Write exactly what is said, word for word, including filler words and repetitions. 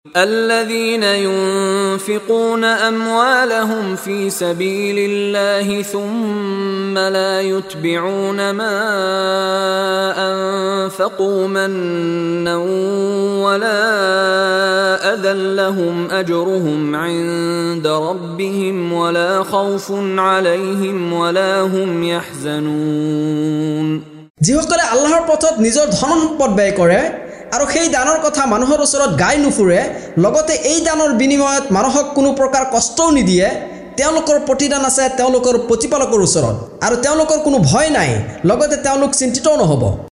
الذين ينفقون أموالهم في سبيل الله ثم لا يتبعون ما أنفقوا منا ولا أذى لهم أجرهم عند ربهم ولا خوف عليهم ولا هم يحزنون যিসকলে আল্লাহৰ পথত নিজৰ ধন সম্পদ ব্যয় কৰে আৰু সেই দানৰ কথা মানুহৰ ওচৰত গাই নুফুৰে লগতে এই দানৰ বিনিময়ত মানুহক কোনো প্ৰকাৰ কষ্টও নিদিয়ে তেওঁলোকৰ প্ৰতিদান আছে তেওঁলোকৰ প্ৰতিপালকৰ ওচৰত আৰু তেওঁলোকৰ কোনো ভয় নাই লগতে তেওঁলোক চিন্তিতও নহব